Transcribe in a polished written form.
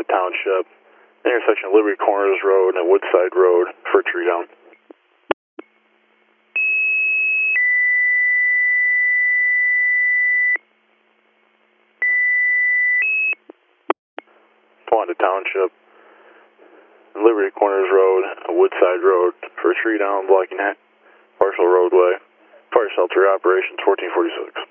Township, intersection of Liberty Corners Road and Woodside Road for a tree down. Towanda Township, Liberty Corners Road, Woodside Road for a tree down blocking partial roadway. Fire shelter operations 1446.